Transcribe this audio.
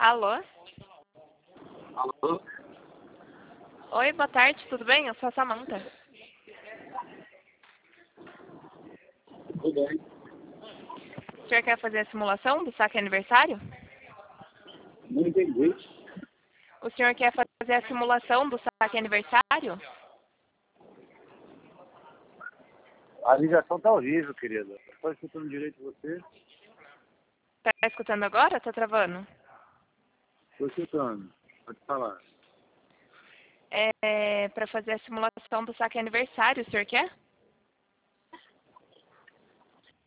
Alô? Alô? Oi, boa tarde, tudo bem? Eu sou a Samantha. Tudo bem? O senhor quer fazer a simulação do saque aniversário? Não entendi. O senhor quer fazer a simulação do saque aniversário? A ligação tá horrível, querida. Estou escutando direito você? Tá escutando agora? Tá travando? Estou escutando. Pode falar. Para fazer a simulação do saque aniversário, o senhor quer?